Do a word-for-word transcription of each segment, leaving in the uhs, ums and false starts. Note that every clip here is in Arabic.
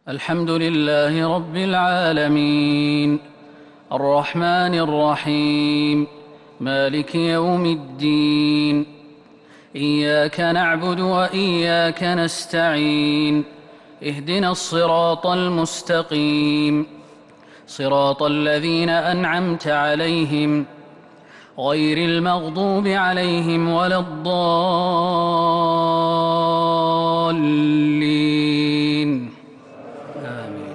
الحمد لله رب العالمين الرحمن الرحيم مالك يوم الدين إياك نعبد وإياك نستعين اهدنا الصراط المستقيم صراط الذين أنعمت عليهم غير المغضوب عليهم ولا الضالين آمين.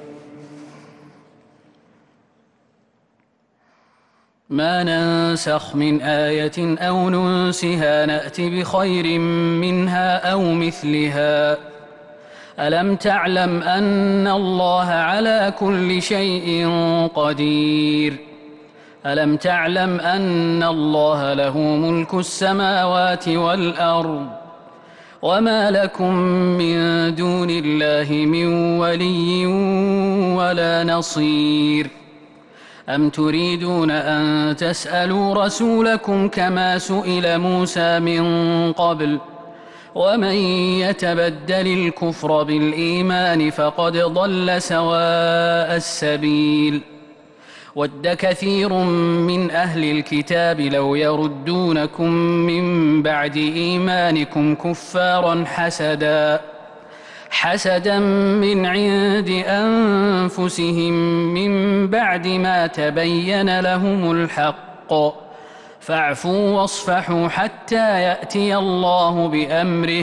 ما ننسخ من آية أو ننسها نأت بخير منها أو مثلها ألم تعلم أن الله على كل شيء قدير ألم تعلم أن الله له ملك السماوات والأرض وما لكم من دون الله من ولي ولا نصير أم تريدون أن تسألوا رسولكم كما سئل موسى من قبل ومن يتبدل الكفر بالإيمان فقد ضل سواء السبيل ود كثير من أهل الكتاب لو يردونكم من بعد إيمانكم كفارا حسدا حسدا من عند أنفسهم من بعد ما تبين لهم الحق فاعفوا واصفحوا حتى يأتي الله بأمره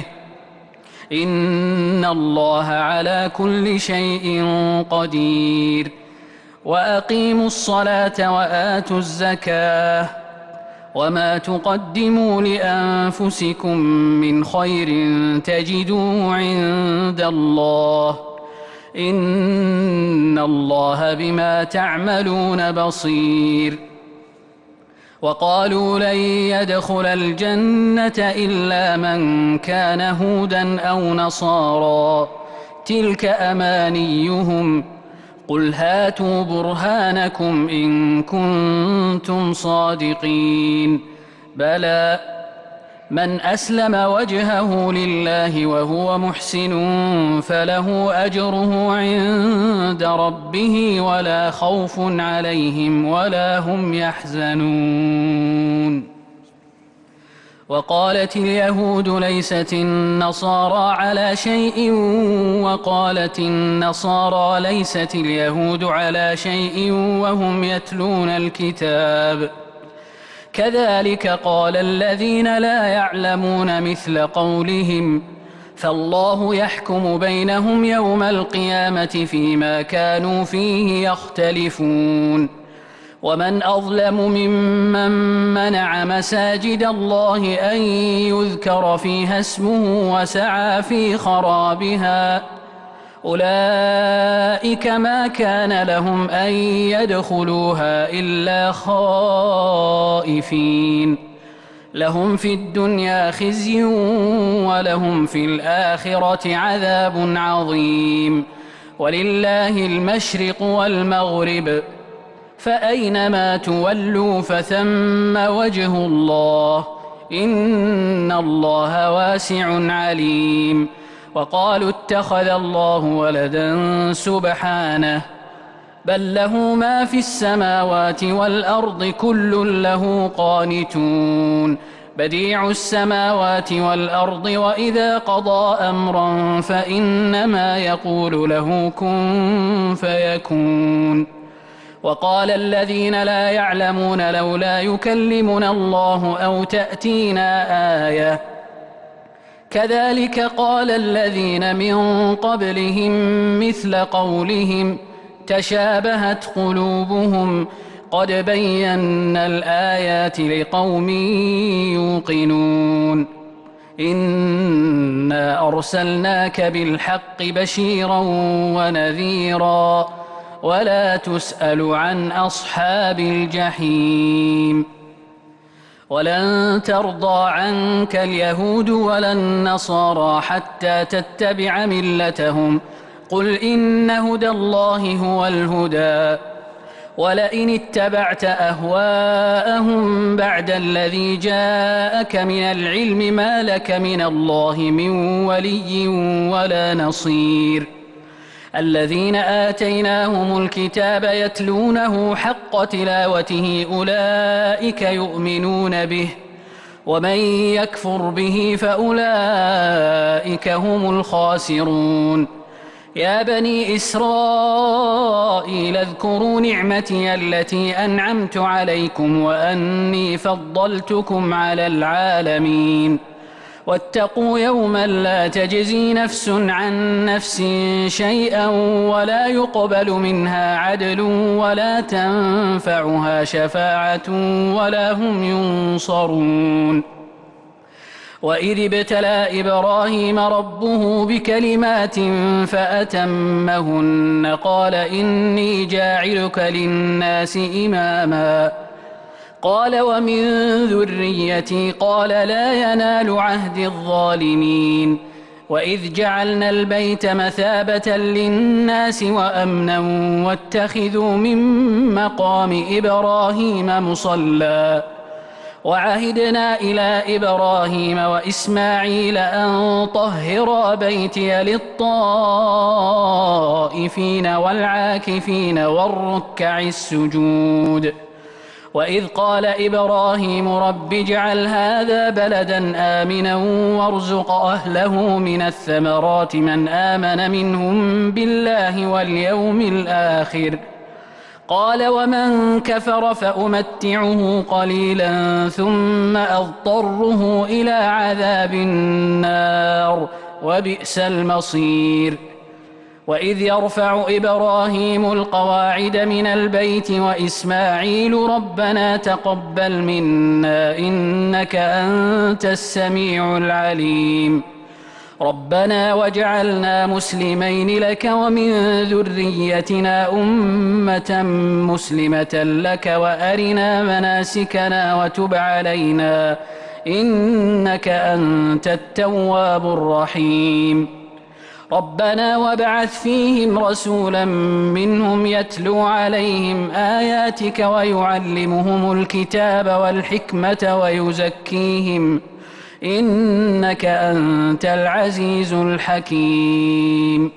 إن الله على كل شيء قدير وأقيموا الصلاة وآتوا الزكاة وما تقدموا لأنفسكم من خير تجدوه عند الله إن الله بما تعملون بصير وقالوا لن يدخل الجنة إلا من كان هودا أو نصارى تلك أمانيهم قل هاتوا برهانكم إن كنتم صادقين بلى من أسلم وجهه لله وهو محسن فله أجره عند ربه ولا خوف عليهم ولا هم يحزنون وقالت اليهود ليست النصارى على شيء وقالت النصارى ليست اليهود على شيء وهم يتلون الكتاب كذلك قال الذين لا يعلمون مثل قولهم فالله يحكم بينهم يوم القيامة فيما كانوا فيه يختلفون ومن أظلم ممن منع مساجد الله أن يذكر فيها اسمه وسعى في خرابها أولئك ما كان لهم أن يدخلوها إلا خائفين لهم في الدنيا خزي ولهم في الآخرة عذاب عظيم ولله المشرق والمغرب فأينما تولوا فثم وجه الله إن الله واسع عليم وقالوا اتخذ الله ولدا سبحانه بل له ما في السماوات والأرض كل له قانتون بديع السماوات والأرض وإذا قضى أمرا فإنما يقول له كن فيكون وقال الذين لا يعلمون لولا يكلمنا الله أو تأتينا آية كذلك قال الذين من قبلهم مثل قولهم تشابهت قلوبهم قد بينا الآيات لقوم يوقنون إنا أرسلناك بالحق بشيرا ونذيرا ولا تسأل عن أصحاب الجحيم ولن ترضى عنك اليهود ولا النصارى حتى تتبع ملتهم قل إن هدى الله هو الهدى ولئن اتبعت أهواءهم بعد الذي جاءك من العلم ما لك من الله من ولي ولا نصير الذين آتيناهم الكتاب يتلونه حق تلاوته أولئك يؤمنون به ومن يكفر به فأولئك هم الخاسرون يا بني إسرائيل اذكروا نعمتي التي أنعمت عليكم وأني فضلتكم على العالمين واتقوا يوما لا تجزي نفس عن نفس شيئا ولا يقبل منها عدل ولا تنفعها شفاعة ولا هم ينصرون وإذ ابتلى إبراهيم ربه بكلمات فأتمهن قال إني جاعلك للناس إماما قال ومن ذريتي قال لا ينال عهد الظالمين وإذ جعلنا البيت مثابة للناس وأمنا واتخذوا من مقام إبراهيم مصلى وعهدنا إلى إبراهيم وإسماعيل أن طهرا بيتي للطائفين والعاكفين والركع السجود وإذ قال إبراهيم رب اجعل هذا بلدا آمنا وارزق أهله من الثمرات من آمن منهم بالله واليوم الآخر قال ومن كفر فأمتعه قليلا ثم أضطره إلى عذاب النار وبئس المصير وإذ يرفع إبراهيم القواعد من البيت وإسماعيل ربنا تقبل منا إنك أنت السميع العليم ربنا واجعلنا مسلمين لك ومن ذريتنا أمة مسلمة لك وأرنا مناسكنا وتب علينا إنك أنت التواب الرحيم ربنا وابعث فيهم رسولا منهم يتلو عليهم آياتك ويعلمهم الكتاب والحكمة ويزكيهم إنك أنت العزيز الحكيم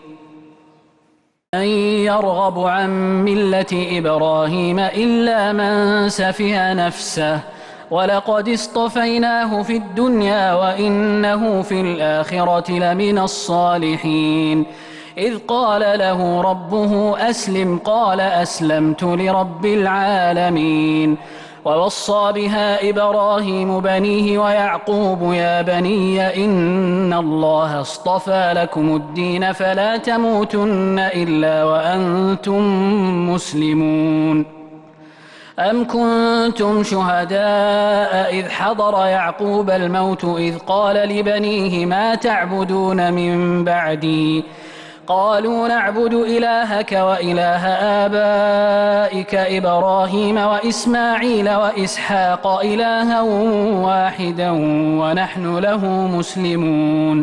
من يرغب عن ملة إبراهيم إلا من سفه نفسه ولقد اصطفيناه في الدنيا وإنه في الآخرة لمن الصالحين إذ قال له ربه أسلم قال أسلمت لرب العالمين ووصى بها إبراهيم بنيه ويعقوب يا بني إن الله اصطفى لكم الدين فلا تموتن إلا وأنتم مسلمون أم كنتم شهداء إذ حضر يعقوب الموت إذ قال لبنيه ما تعبدون من بعدي قالوا نعبد إلهك وإله آبائك إبراهيم وإسماعيل وإسحاق إلها واحدا ونحن له مسلمون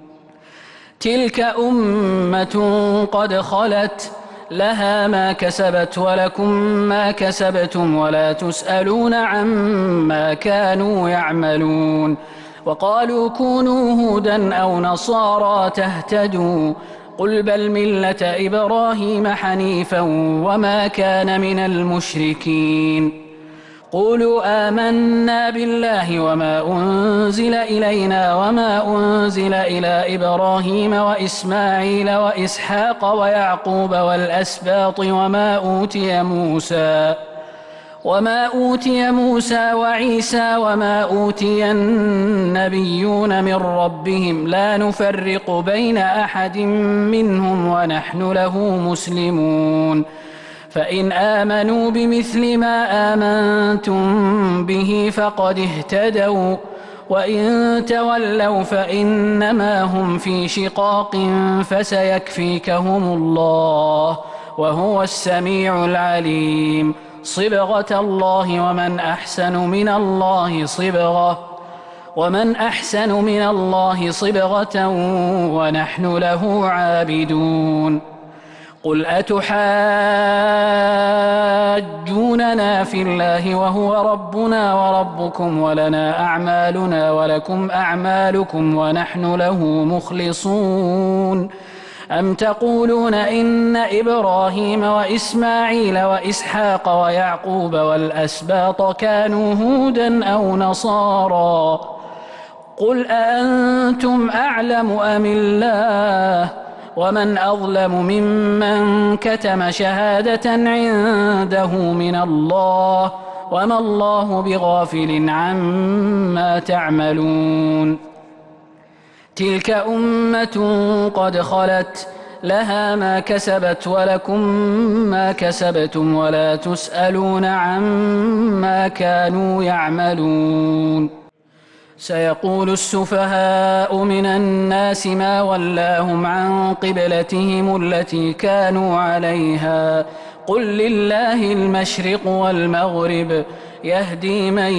تلك أمة قد خلت لها ما كسبت ولكم ما كسبتم ولا تسألون عما كانوا يعملون وقالوا كونوا هودا أو نصارى تهتدوا قل بل ملة إبراهيم حنيفا وما كان من المشركين قولوا آمنا بالله وما أنزل إلينا وما أنزل إلى إبراهيم وإسماعيل وإسحاق ويعقوب والأسباط وما أوتي موسى وما أوتي موسى وعيسى وما أوتي النبيون من ربهم لا نفرق بين أحد منهم ونحن له مسلمون فإن آمنوا بمثل ما آمنتم به فقد اهتدوا وإن تولوا فإنما هم في شقاق فسيكفيكهم الله وهو السميع العليم صبغة الله ومن أحسن من الله صبغة ومن أحسن من الله صبغة ونحن له عابدون قل أتحاجوننا في الله وهو ربنا وربكم ولنا أعمالنا ولكم أعمالكم ونحن له مخلصون أم تقولون إن إبراهيم وإسماعيل وإسحاق ويعقوب والأسباط كانوا هودا أو نصارى قل أأنتم أعلم أم الله ومن أظلم ممن كتم شهادة عنده من الله وما الله بغافل عما تعملون تلك أمة قد خلت لها ما كسبت ولكم ما كسبتم ولا تسألون عما كانوا يعملون سيقول السفهاء من الناس ما ولاهم عن قبلتهم التي كانوا عليها قل لله المشرق والمغرب يهدي من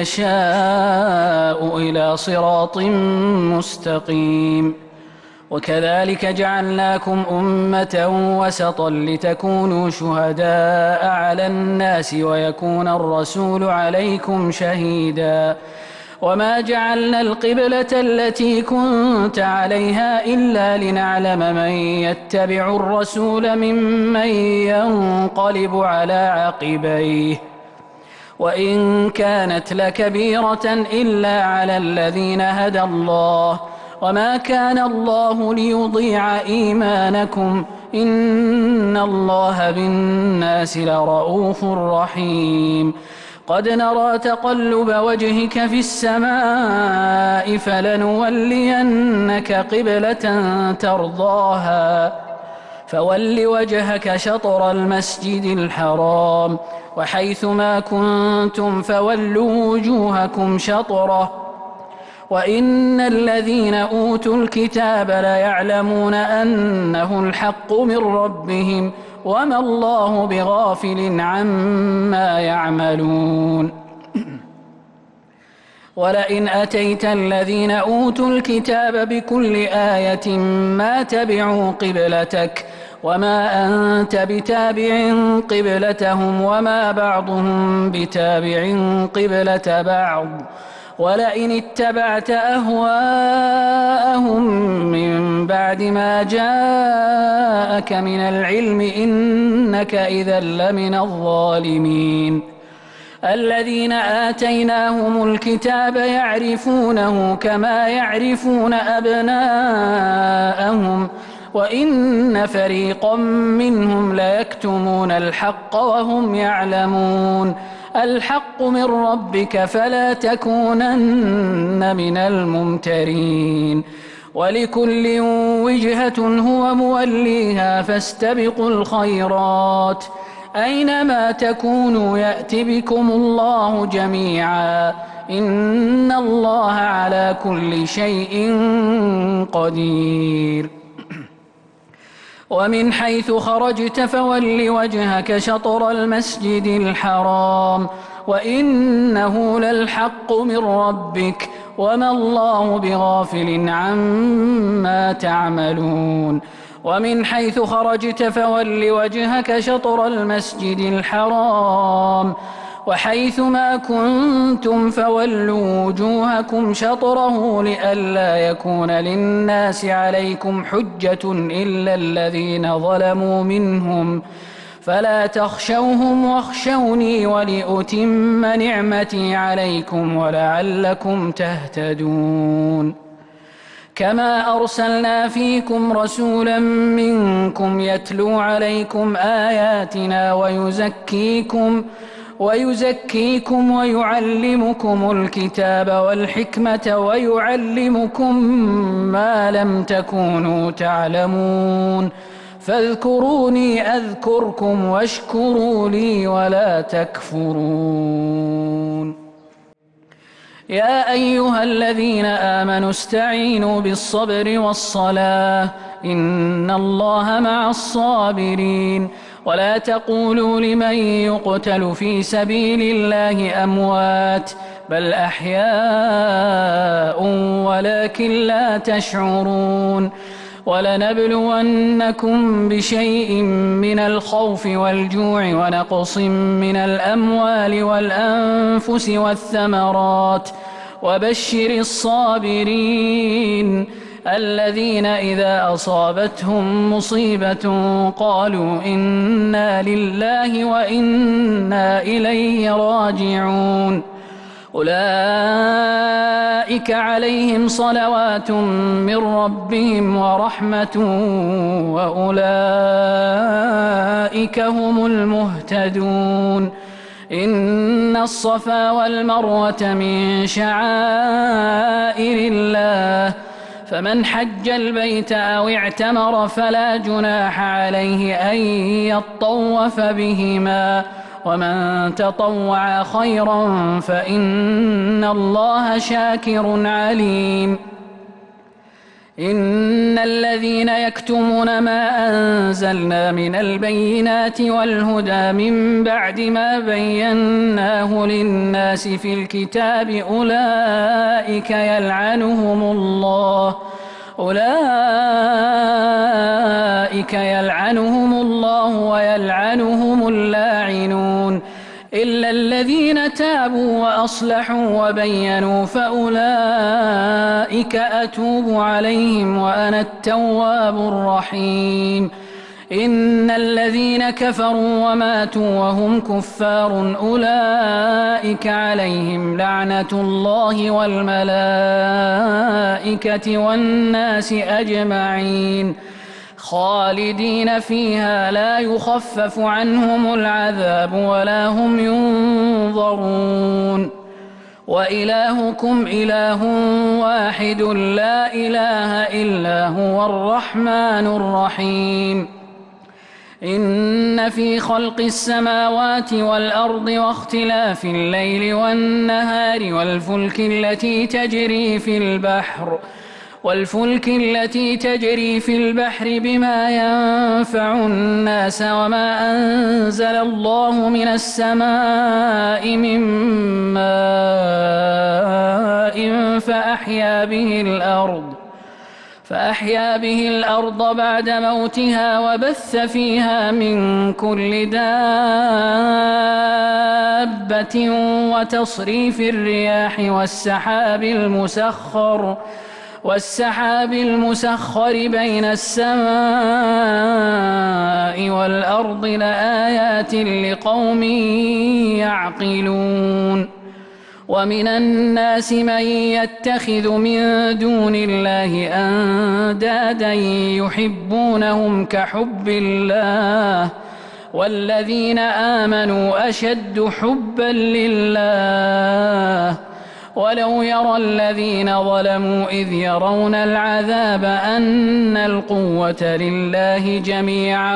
يشاء إلى صراط مستقيم وكذلك جعلناكم أمة وسطا لتكونوا شهداء على الناس ويكون الرسول عليكم شهيدا وما جعلنا القبلة التي كنت عليها إلا لنعلم من يتبع الرسول ممن ينقلب على عقبيه وإن كانت لكبيرة إلا على الذين هدى الله وما كان الله ليضيع إيمانكم إن الله بالناس لرؤوف رحيم قد نرى تقلب وجهك في السماء فلنولينك قبلة ترضاها فول وجهك شطر المسجد الحرام وحيث ما كنتم فولوا وجوهكم شطره وإن الذين أوتوا الكتاب ليعلمون أنه الحق من ربهم وما الله بغافل عما يعملون ولئن أتيت الذين أوتوا الكتاب بكل آية ما تبعوا قبلتك وما أنت بتابع قبلتهم وما بعضهم بتابع قبلة بعض ولئن اتبعت أهواءهم من بعد ما جاءك من العلم إنك إذا لمن الظالمين الذين آتيناهم الكتاب يعرفونه كما يعرفون أبناءهم وإن فريقا منهم ليكتمون الحق وهم يعلمون الحق من ربك فلا تكونن من الممترين ولكل وجهة هو موليها فاستبقوا الخيرات أينما تكونوا يأت بكم الله جميعا إن الله على كل شيء قدير ومن حيث خرجت فول وجهك شطر المسجد الحرام وإنه للحق من ربك وما الله بغافل عما تعملون ومن حيث خرجت فول وجهك شطر المسجد الحرام وحيث ما كنتم فولوا وجوهكم شطره لئلا يكون للناس عليكم حجة إلا الذين ظلموا منهم فلا تخشوهم واخشوني ولأتم نعمتي عليكم ولعلكم تهتدون كما أرسلنا فيكم رسولا منكم يتلو عليكم آياتنا ويزكيكم ويزكيكم ويعلمكم الكتاب والحكمة ويعلمكم ما لم تكونوا تعلمون فاذكروني أذكركم واشكروا لي ولا تكفرون يا أيها الذين آمنوا استعينوا بالصبر والصلاة إن الله مع الصابرين ولا تقولوا لمن يقتل في سبيل الله أموات بل أحياء ولكن لا تشعرون ولنبلونكم بشيء من الخوف والجوع ونقص من الأموال والأنفس والثمرات وبشر الصابرين الذين إذا أصابتهم مصيبة قالوا إنا لله وإنا إليه راجعون أولئك عليهم صلوات من ربهم ورحمة وأولئك هم المهتدون إن الصفا والمروة من شعائر الله فمن حج البيت أو اعتمر فلا جناح عليه أن يطوف بهما ومن تطوع خيرا فإن الله شاكر عليم إن الذين يكتمون ما أنزلنا من البينات والهدى من بعد ما بيناه للناس في الكتاب أولئك يلعنهم الله أولئك يلعنهم الله ويلعنهم اللاعنون إلا الذين تابوا وأصلحوا وبينوا فأولئك أتوب عليهم وأنا التواب الرحيم إن الذين كفروا وماتوا وهم كفار أولئك عليهم لعنة الله والملائكة والناس أجمعين خالدين فيها لا يخفف عنهم العذاب ولا هم ينظرون وإلهكم إله واحد لا إله إلا هو الرحمن الرحيم إن في خلق السماوات والأرض واختلاف الليل والنهار والفلك التي تجري في البحر والفلك التي تجري في البحر بما ينفع الناس وما أنزل الله من السماء من ماء فأحيا به الأرض فأحيا به الأرض بعد موتها وبث فيها من كل دابة وتصريف الرياح والسحاب المسخر والسحاب المسخر بين السماء والأرض لآيات لقوم يعقلون ومن الناس من يتخذ من دون الله أندادا يحبونهم كحب الله والذين آمنوا أشد حبا لله ولو يرى الذين ظلموا إذ يرون العذاب أن القوة لله جميعا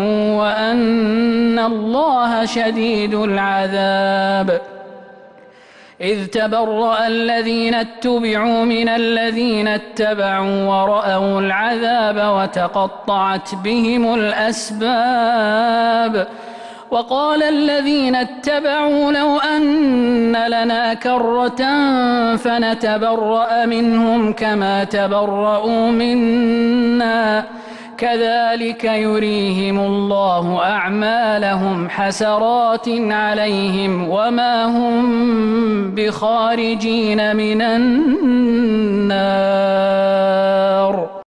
وأن الله شديد العذاب إذ تبرأ الذين اتبعوا من الذين اتبعوا ورأوا العذاب وتقطعت بهم الأسباب وقال الذين اتبعوا لو أن لنا كرة فنتبرأ منهم كما تبرؤوا منا كذلك يريهم الله أعمالهم حسرات عليهم وما هم بخارجين من النار